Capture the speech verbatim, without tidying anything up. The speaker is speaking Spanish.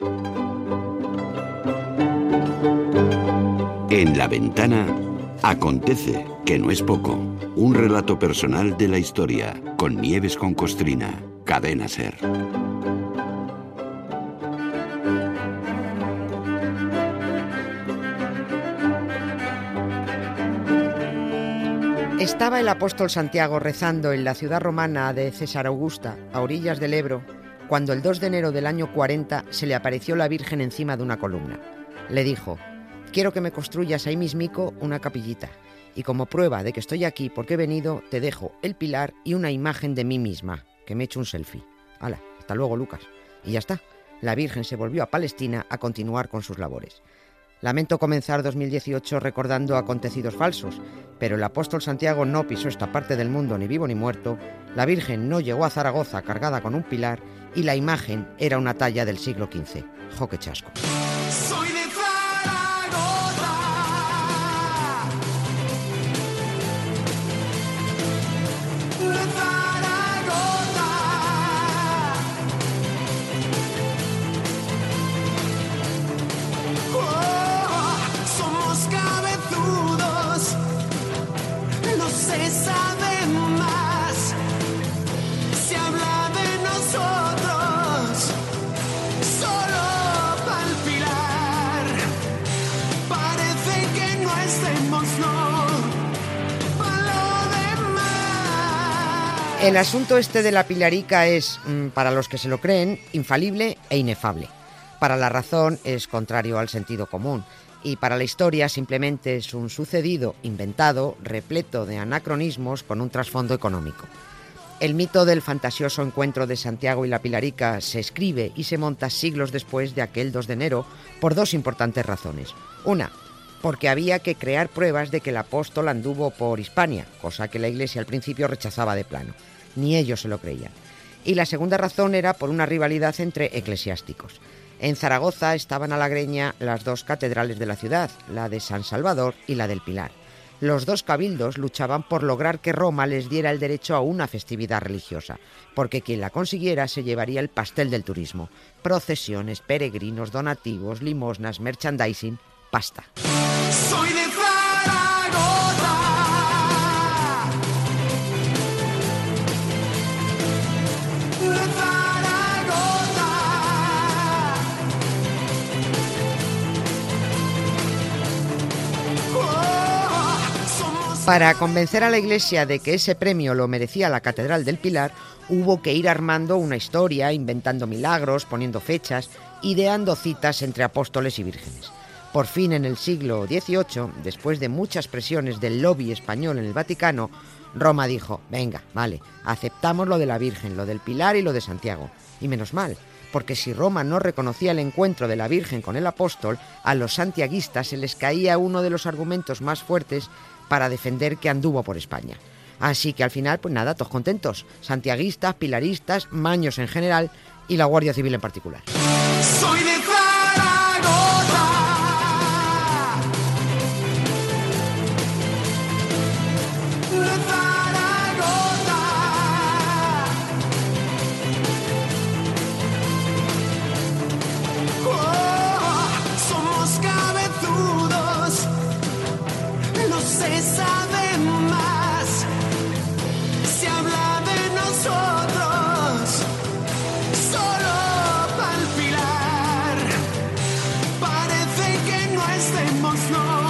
En La Ventana acontece, que no es poco, un relato personal de la historia, con Nieves con Costrina, Cadena SER. Estaba el apóstol Santiago rezando en la ciudad romana de César Augusta, a orillas del Ebro, cuando el dos de enero del año cuarenta se le apareció la Virgen encima de una columna. Le dijo: quiero que me construyas ahí mismico una capillita, y como prueba de que estoy aquí porque he venido, te dejo el pilar y una imagen de mí misma, que me he hecho un selfie. Hala, hasta luego, Lucas. Y ya está, la Virgen se volvió a Palestina a continuar con sus labores. Lamento comenzar dos mil dieciocho recordando acontecidos falsos, pero el apóstol Santiago no pisó esta parte del mundo ni vivo ni muerto, la Virgen no llegó a Zaragoza cargada con un pilar y la imagen era una talla del siglo quince. ¡Jo, qué chasco! Soy de El asunto este de la pilarica es, para los que se lo creen, infalible e inefable. Para la razón es contrario al sentido común y para la historia simplemente es un sucedido inventado, repleto de anacronismos con un trasfondo económico. El mito del fantasioso encuentro de Santiago y la pilarica se escribe y se monta siglos después de aquel dos de enero por dos importantes razones. Una, porque había que crear pruebas de que el apóstol anduvo por Hispania, cosa que la Iglesia al principio rechazaba de plano. Ni ellos se lo creían. Y la segunda razón era por una rivalidad entre eclesiásticos. En Zaragoza estaban a la greña las dos catedrales de la ciudad, la de San Salvador y la del Pilar. Los dos cabildos luchaban por lograr que Roma les diera el derecho a una festividad religiosa, porque quien la consiguiera se llevaría el pastel del turismo. Procesiones, peregrinos, donativos, limosnas, merchandising, pasta. Soy de Para convencer a la Iglesia de que ese premio lo merecía la Catedral del Pilar, hubo que ir armando una historia, inventando milagros, poniendo fechas, ideando citas entre apóstoles y vírgenes. Por fin, en el siglo dieciocho, después de muchas presiones del lobby español en el Vaticano, Roma dijo: venga, vale, aceptamos lo de la Virgen, lo del Pilar y lo de Santiago. Y menos mal, porque si Roma no reconocía el encuentro de la Virgen con el apóstol, a los santiaguistas se les caía uno de los argumentos más fuertes para defender que anduvo por España. Así que al final, pues nada, todos contentos. Santiaguistas, pilaristas, maños en general y la Guardia Civil en particular. Soy de no.